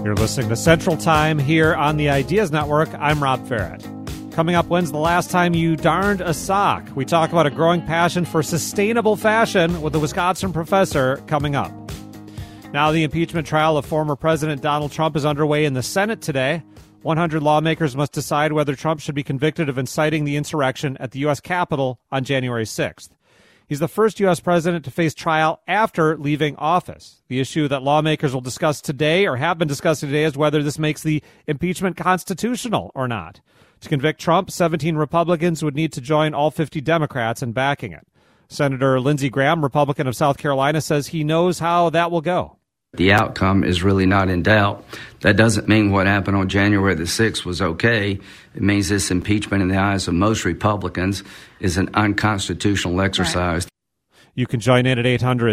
You're listening to Central Time here on the Ideas Network. I'm Rob Farrett. Coming up, when's the last time you darned a sock? We talk about a growing passion for sustainable fashion with a Wisconsin professor coming up. Now, the impeachment trial of former President Donald Trump is underway in the Senate today. 100 lawmakers must decide whether Trump should be convicted of inciting the insurrection at the U.S. Capitol on January 6th. He's the first U.S. president to face trial after leaving office. The issue that lawmakers will discuss today, or have been discussing today, is whether this makes the impeachment constitutional or not. To convict Trump, 17 Republicans would need to join all 50 Democrats in backing it. Senator Lindsey Graham, Republican of South Carolina, says he knows how that will go. The outcome is really not in doubt. That doesn't mean what happened on January the 6th was okay. It means this impeachment in the eyes of most Republicans is an unconstitutional exercise. You can join in at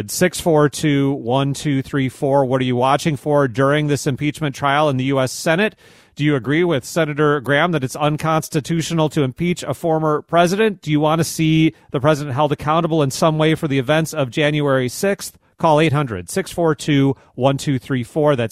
800-642-1234. What are you watching for during this impeachment trial in the U.S. Senate? Do you agree with Senator Graham that it's unconstitutional to impeach a former president? Do you want to see the president held accountable in some way for the events of January 6th? Call 800-642-1234. That's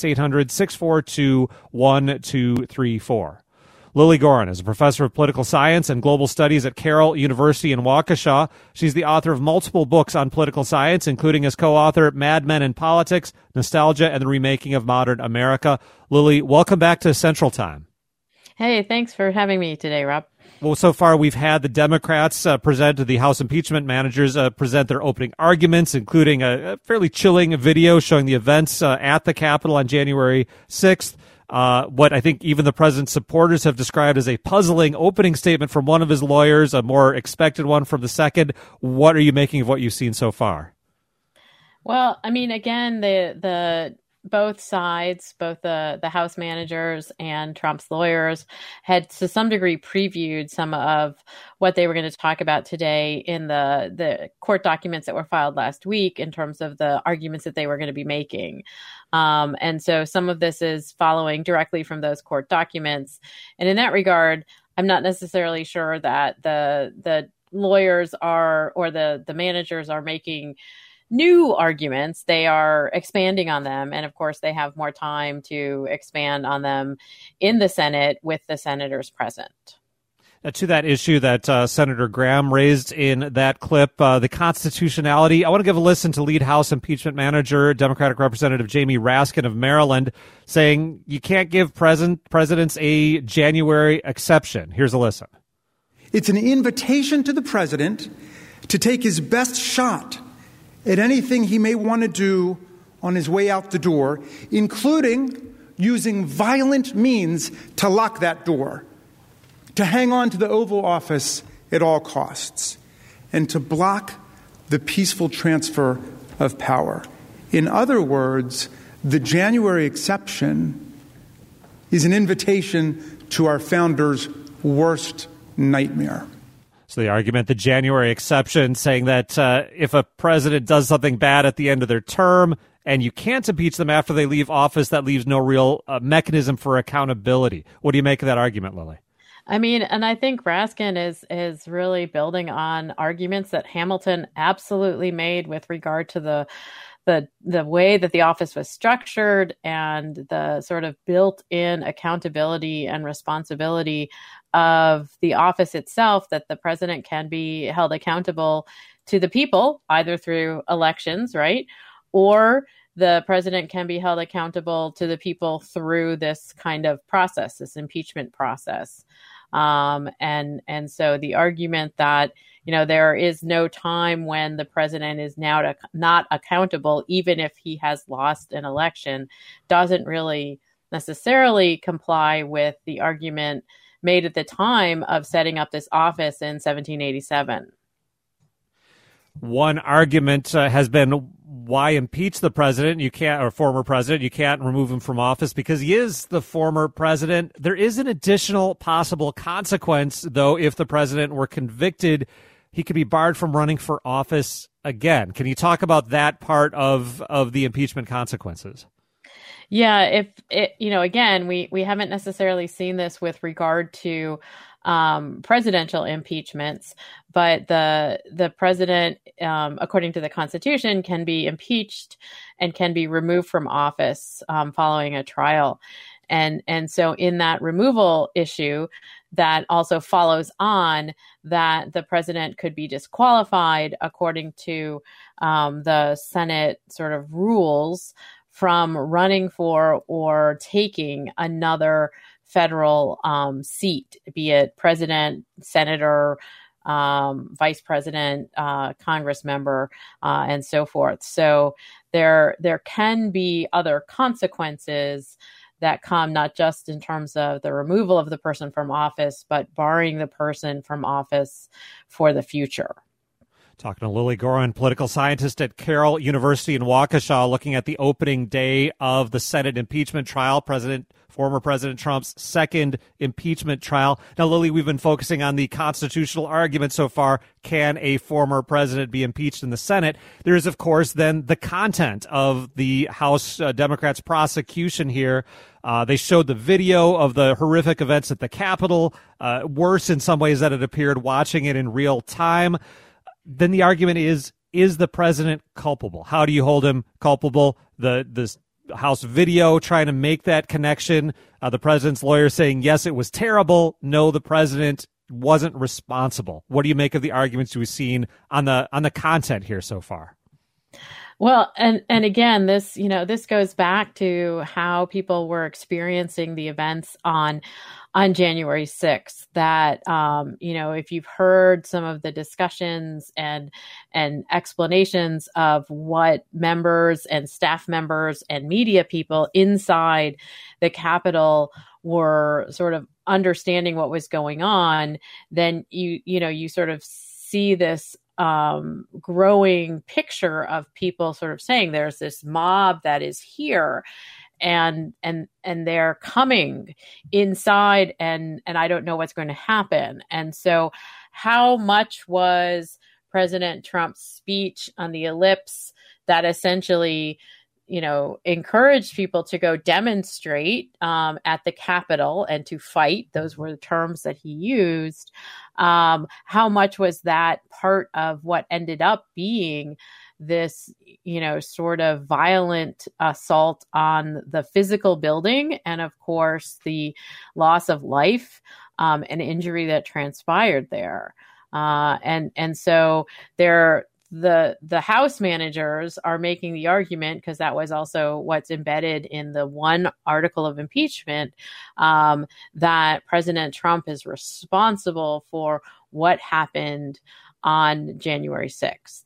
800-642-1234. Lily Goren is a professor of political science and global studies at Carroll University in Waukesha. She's the author of multiple books on political science, including as co-author Mad Men in Politics, Nostalgia, and the Remaking of Modern America. Lily, welcome back to Central Time. Hey, thanks for having me today, Rob. Well, so far we've had the Democrats present to the House impeachment managers present their opening arguments, including a fairly chilling video showing the events at the Capitol on January 6th. What I think even the president's supporters have described as a puzzling opening statement from one of his lawyers, a more expected one from the second. What are you making of what you've seen so far? Well, I mean, again, the both sides, both the House managers and Trump's lawyers, had to some degree previewed some of what they were going to talk about today in the court documents that were filed last week in terms of the arguments that they were going to be making. And so some of this is following directly from those court documents. And in that regard, I'm not necessarily sure that the lawyers are, or the managers are making new arguments. They are expanding on them. And of course, they have more time to expand on them in the Senate with the senators present. To that issue that Senator Graham raised in that clip, the constitutionality, I want to give a listen to lead House impeachment manager, Democratic Representative Jamie Raskin of Maryland, saying you can't give presidents a January exception. Here's a listen. It's an invitation to the president to take his best shot at anything he may want to do on his way out the door, including using violent means to lock that door, to hang on to the Oval Office at all costs, and to block the peaceful transfer of power. In other words, the January exception is an invitation to our founders' worst nightmare. So the argument, the January exception, saying that if a president does something bad at the end of their term and you can't impeach them after they leave office, that leaves no real mechanism for accountability. What do you make of that argument, Lily? I mean, and I think Raskin is really building on arguments that Hamilton absolutely made with regard to the way that the office was structured and the sort of built-in accountability and responsibility of the office itself, that the president can be held accountable to the people, either through elections, right? Or the president can be held accountable to the people through this kind of process, this impeachment process. And so the argument that, you know, there is no time when the president is now not accountable, even if he has lost an election, doesn't really necessarily comply with the argument made at the time of setting up this office in 1787. One argument has been, why impeach the president? You can't, or former president. You can't remove him from office because he is the former president. There is an additional possible consequence, though, if the president were convicted. He could be barred from running for office again. Can you talk about that part of the impeachment consequences? Yeah, if it, again, we haven't necessarily seen this with regard to presidential impeachments, but the president, according to the Constitution, can be impeached and can be removed from office following a trial. And so in that removal issue, that also follows on that the president could be disqualified according to the Senate sort of rules from running for or taking another federal seat, be it president, senator, vice president, Congress member, and so forth. So there can be other consequences that come not just in terms of the removal of the person from office, but barring the person from office for the future. Talking to Lily Goren, political scientist at Carroll University in Waukesha, looking at the opening day of the Senate impeachment trial, former President Trump's second impeachment trial. Now, Lily, we've been focusing on the constitutional argument so far. Can a former president be impeached in the Senate? There is, of course, then the content of the House Democrats' prosecution here. They showed the video of the horrific events at the Capitol, worse in some ways than it appeared watching it in real time. Then the argument is the president culpable? How do you hold him culpable? The House video trying to make that connection. The president's lawyer saying, yes, it was terrible. No, the president wasn't responsible. What do you make of the arguments we've seen on the content here so far? Well, and again, this goes back to how people were experiencing the events on January 6th, that, if you've heard some of the discussions and explanations of what members and staff members and media people inside the Capitol were sort of understanding what was going on, then you sort of see this growing picture of people sort of saying there's this mob that is here and they're coming inside and I don't know what's going to happen. And so how much was President Trump's speech on the ellipse that essentially, encouraged people to go demonstrate at the Capitol and to fight? Those were the terms that he used. How much was that part of what ended up being this, sort of violent assault on the physical building and, of course, the loss of life and injury that transpired there. And so the House managers are making the argument, because that was also what's embedded in the one article of impeachment, that President Trump is responsible for what happened on January 6th.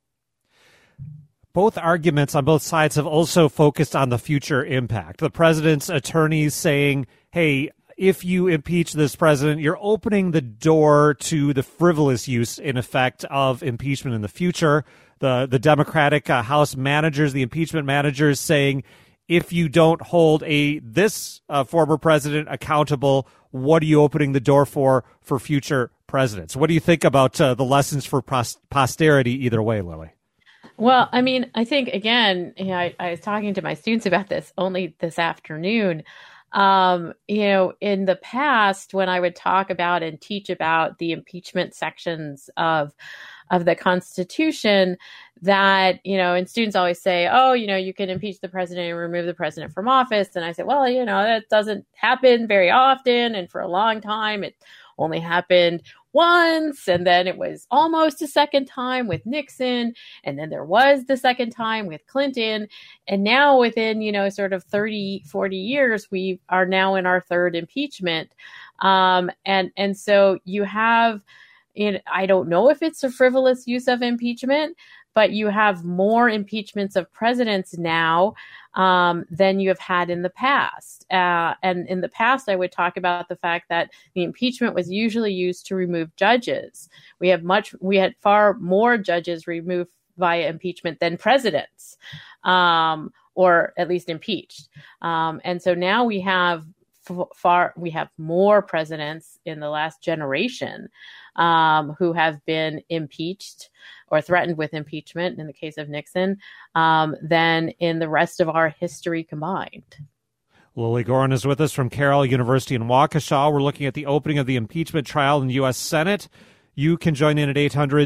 Both arguments on both sides have also focused on the future impact. The president's attorneys saying, hey, if you impeach this president, you're opening the door to the frivolous use, in effect, of impeachment in the future. The Democratic House managers, the impeachment managers, saying, if you don't hold this former president accountable, what are you opening the door for future presidents? What do you think about the lessons for posterity either way, Lily? Well, I mean, I think, again, I was talking to my students about this only this afternoon. In the past, when I would talk about and teach about the impeachment sections of the Constitution, that, and students always say, oh, you can impeach the president and remove the president from office. And I said, well, that doesn't happen very often. And for a long time, it only happened once, and then it was almost a second time with Nixon, and then there was the second time with Clinton, and now within, sort of 30, 40 years, we are now in our third impeachment. And so you have, I don't know if it's a frivolous use of impeachment, but you have more impeachments of presidents now than you have had in the past. And in the past, I would talk about the fact that the impeachment was usually used to remove judges. We had far more judges removed via impeachment than presidents, or at least impeached. And so now we have more presidents in the last generation who have been impeached or threatened with impeachment, in the case of Nixon, than in the rest of our history combined. Lilly Goren is with us from Carroll University in Waukesha. We're looking at the opening of the impeachment trial in the U.S. Senate. You can join in at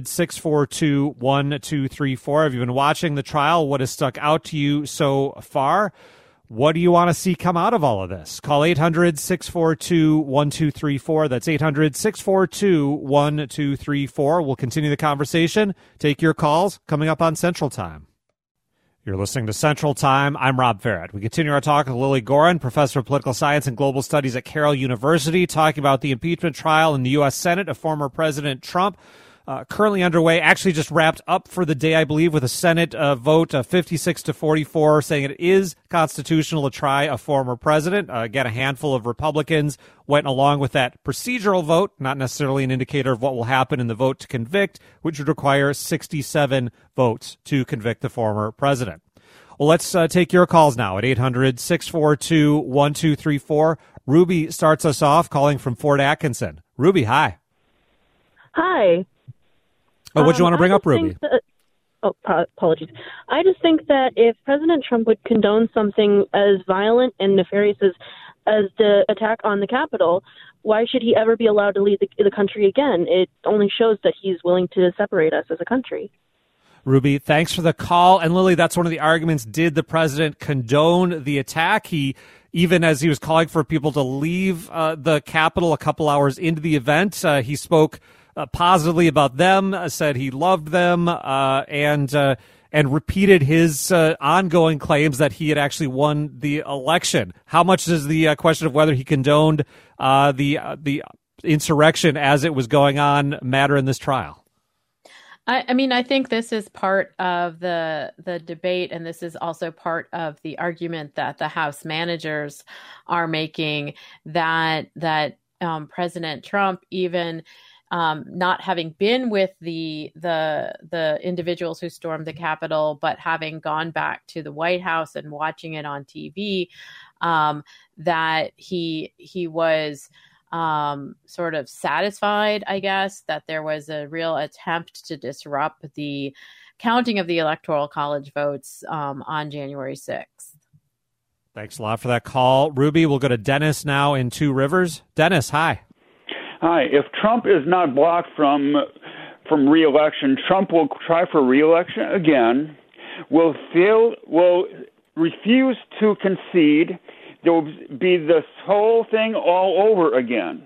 800-642-1234. Have you been watching the trial? What has stuck out to you so far? What do you want to see come out of all of this? Call 800-642-1234. That's 800-642-1234. We'll continue the conversation. Take your calls coming up on Central Time. You're listening to Central Time. I'm Rob Farrett. We continue our talk with Lilly Goren, professor of political science and global studies at Carroll University, talking about the impeachment trial in the U.S. Senate of former President Trump. Currently underway, actually just wrapped up for the day, I believe, with a Senate vote 56-44, saying it is constitutional to try a former president. Again, a handful of Republicans went along with that procedural vote, not necessarily an indicator of what will happen in the vote to convict, which would require 67 votes to convict the former president. Well, let's take your calls now at 800-642-1234. Ruby starts us off, calling from Fort Atkinson. Ruby, hi. Hi. Oh, what do you want to bring up, Ruby? Apologies. I just think that if President Trump would condone something as violent and nefarious as the attack on the Capitol, why should he ever be allowed to lead the country again? It only shows that he's willing to separate us as a country. Ruby, thanks for the call. And Lily, that's one of the arguments. Did the president condone the attack? He, even as he was calling for people to leave the Capitol a couple hours into the event, he spoke positively about them, said he loved them, and repeated his ongoing claims that he had actually won the election. How much does the question of whether he condoned the insurrection as it was going on matter in this trial? I mean, I think this is part of the debate, and this is also part of the argument that the House managers are making that President Trump, even not having been with the individuals who stormed the Capitol, but having gone back to the White House and watching it on TV, that he was sort of satisfied, I guess, that there was a real attempt to disrupt the counting of the Electoral College votes on January 6th. Thanks a lot for that call. Ruby, we'll go to Dennis now in Two Rivers. Dennis, hi. Hi. If Trump is not blocked from re-election, Trump will try for re-election again, will refuse to concede. There will be this whole thing all over again.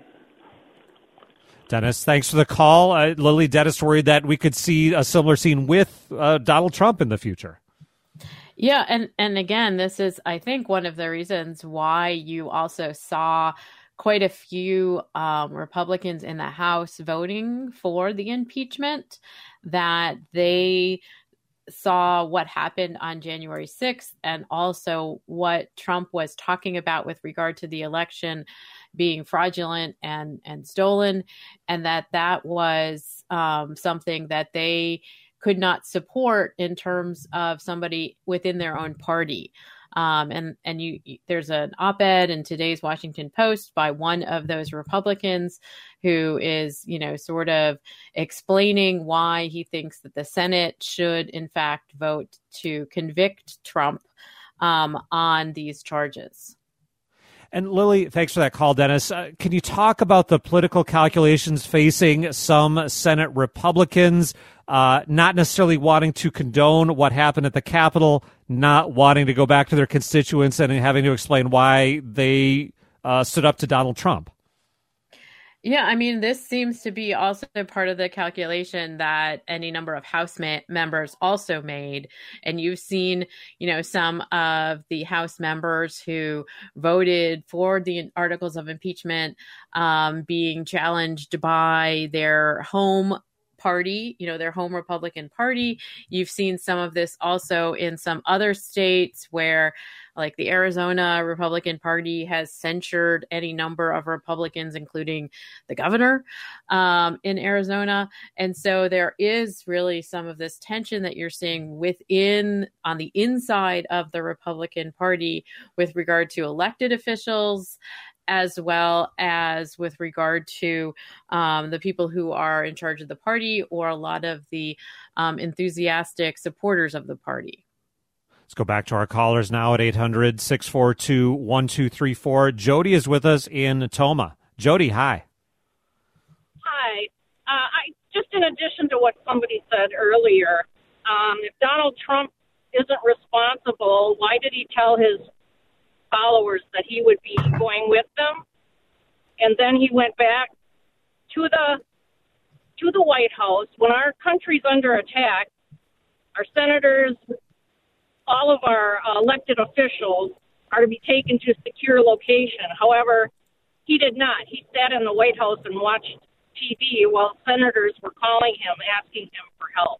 Dennis, thanks for the call. Lily, Dennis worried that we could see a similar scene with Donald Trump in the future. Yeah, and again, this is, I think, one of the reasons why you also saw quite a few Republicans in the House voting for the impeachment, that they saw what happened on January 6th and also what Trump was talking about with regard to the election being fraudulent and stolen, and that was something that they could not support in terms of somebody within their own party. There's an op-ed in today's Washington Post by one of those Republicans who is, sort of explaining why he thinks that the Senate should, in fact, vote to convict Trump on these charges. And Lily, thanks for that call, Dennis. Can you talk about the political calculations facing some Senate Republicans, not necessarily wanting to condone what happened at the Capitol, not wanting to go back to their constituents and having to explain why they stood up to Donald Trump? Yeah, I mean, this seems to be also part of the calculation that any number of House members also made. And you've seen, some of the House members who voted for the articles of impeachment being challenged by their home party, their home Republican party. You've seen some of this also in some other states where, like the Arizona Republican Party has censured any number of Republicans, including the governor in Arizona. And so there is really some of this tension that you're seeing on the inside of the Republican Party with regard to elected officials, as well as with regard to the people who are in charge of the party or a lot of the enthusiastic supporters of the party. Let's go back to our callers now at 800-642-1234. Jody is with us in Tacoma. Jody, hi. Hi. Just in addition to what somebody said earlier, if Donald Trump isn't responsible, why did he tell his followers that he would be going with them? And then he went back to the White House when our country's under attack. Our senators, all of our elected officials are to be taken to a secure location. However, he did not. He sat in the White House and watched TV while senators were calling him, asking him for help.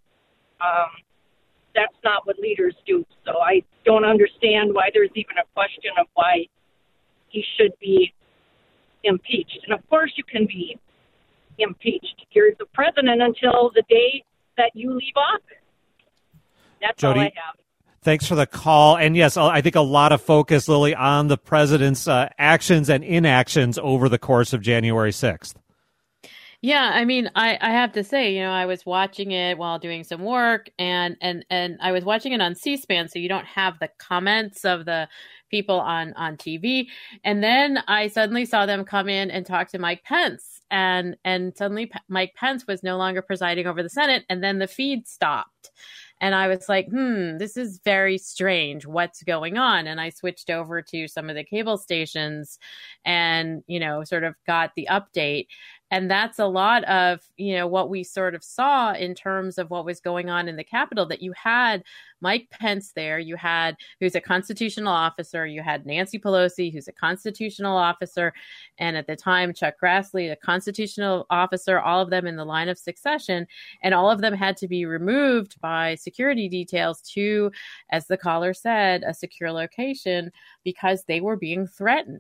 That's not what leaders do. So I don't understand why there's even a question of why he should be impeached. And of course you can be impeached. You're the president until the day that you leave office. That's Jody, all I have. Thanks for the call. And yes, I think a lot of focus, Lily, on the president's actions and inactions over the course of January 6th. Yeah, I mean, I have to say, I was watching it while doing some work, and I was watching it on C-SPAN, so you don't have the comments of the people on TV. And then I suddenly saw them come in and talk to Mike Pence, and suddenly Mike Pence was no longer presiding over the Senate, and then the feed stopped. And I was like, this is very strange. What's going on? And I switched over to some of the cable stations and, sort of got the update. And that's a lot of, what we sort of saw in terms of what was going on in the Capitol, that you had Mike Pence there, who's a constitutional officer, you had Nancy Pelosi, who's a constitutional officer, and at the time, Chuck Grassley, a constitutional officer, all of them in the line of succession, and all of them had to be removed by security details to, as the caller said, a secure location because they were being threatened.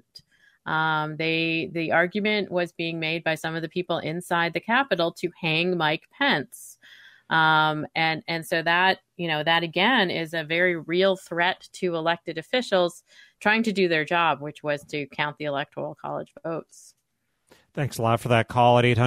The argument was being made by some of the people inside the Capitol to hang Mike Pence. And so that again is a very real threat to elected officials trying to do their job, which was to count the Electoral College votes. Thanks a lot for that call at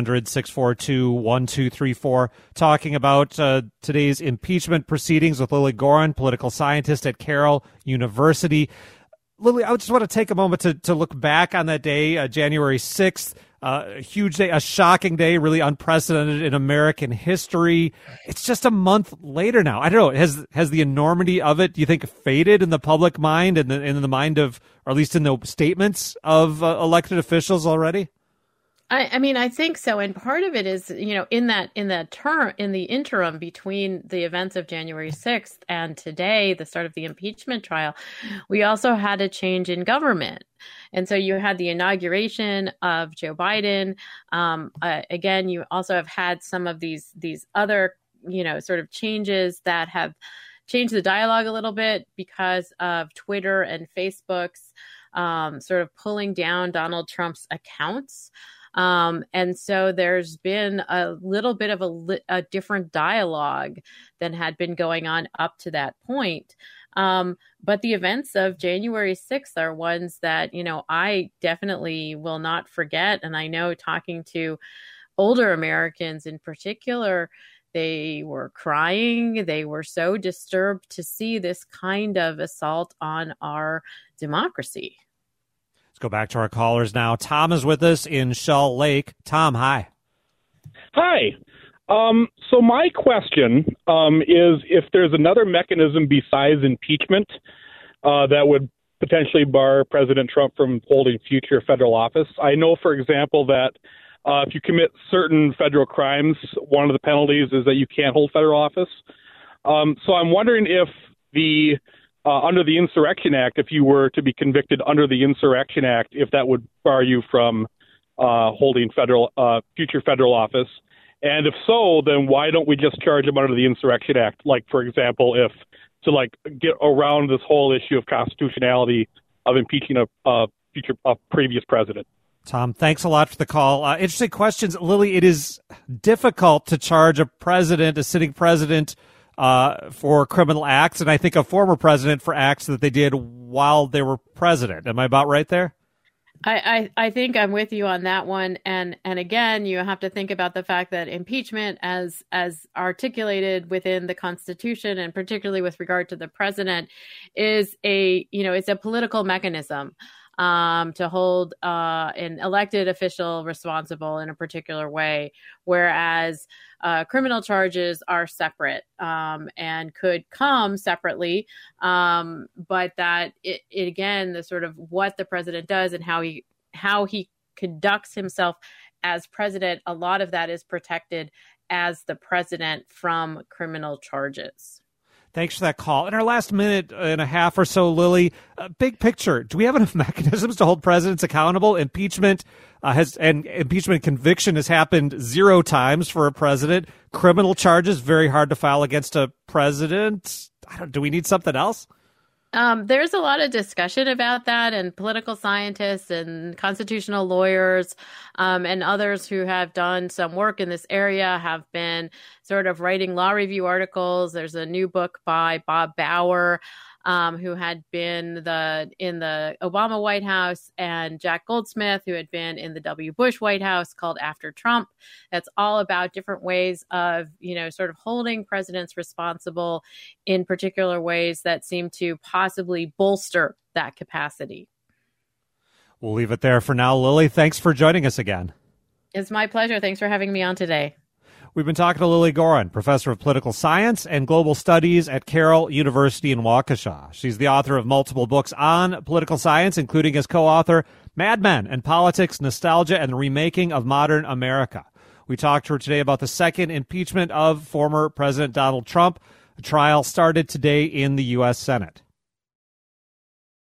800-642-1234. Talking about today's impeachment proceedings with Lily Goren, political scientist at Carroll University. Lily, I just want to take a moment to look back on that day, January 6th, a huge day, a shocking day, really unprecedented in American history. It's just a month later now. I don't know. Has the enormity of it, do you think, faded in the public mind and in the mind of, or at least in the statements of elected officials already? I mean, I think so. And part of it is, in the interim between the events of January 6th and today, the start of the impeachment trial, we also had a change in government. And so you had the inauguration of Joe Biden. Again, you also have had some of these other, sort of changes that have changed the dialogue a little bit because of Twitter and Facebook's sort of pulling down Donald Trump's accounts. And so there's been a little bit of a different dialogue than had been going on up to that point. But the events of January 6th are ones that, I definitely will not forget. And I know, talking to older Americans in particular, they were crying. They were so disturbed to see this kind of assault on our democracy. Let's go back to our callers now. Tom is with us in Shell Lake. Tom, hi. Hi. So my question is, if there's another mechanism besides impeachment that would potentially bar President Trump from holding future federal office. I know, for example, that if you commit certain federal crimes, one of the penalties is that you can't hold federal office. So I'm wondering if under the Insurrection Act, if you were to be convicted under the Insurrection Act, if that would bar you from holding future federal office. And if so, then why don't we just charge them under the Insurrection Act? Like, for example, to get around this whole issue of constitutionality of impeaching a previous president. Tom, thanks a lot for the call. Interesting questions. Lily, it is difficult to charge a sitting president, for criminal acts, and I think a former president for acts that they did while they were president. Am I about right there? I think I'm with you on that one. And again, you have to think about the fact that impeachment as articulated within the Constitution, and particularly with regard to the president, is it's a political mechanism to hold an elected official responsible in a particular way, whereas criminal charges are separate and could come separately. But that it again, the sort of what the president does and how he conducts himself as president, a lot of that is protected as the president from criminal charges. Thanks for that call. In our last minute and a half or so, Lily, big picture, do we have enough mechanisms to hold presidents accountable? Impeachment impeachment conviction has happened 0 times for a president. Criminal charges, very hard to file against a president. Do we need something else? There's a lot of discussion about that, and political scientists and constitutional lawyers and others who have done some work in this area have been sort of writing law review articles. There's a new book by Bob Bauer, who had been in the Obama White House, and Jack Goldsmith, who had been in the W. Bush White House, called After Trump. That's all about different ways of, sort of holding presidents responsible in particular ways that seem to possibly bolster that capacity. We'll leave it there for now. Lily, thanks for joining us again. It's my pleasure. Thanks for having me on today. We've been talking to Lily Goren, professor of political science and global studies at Carroll University in Waukesha. She's the author of multiple books on political science, including as co-author Mad Men and Politics, Nostalgia, and the Remaking of Modern America. We talked to her today about the second impeachment of former President Donald Trump. The trial started today in the U.S. Senate.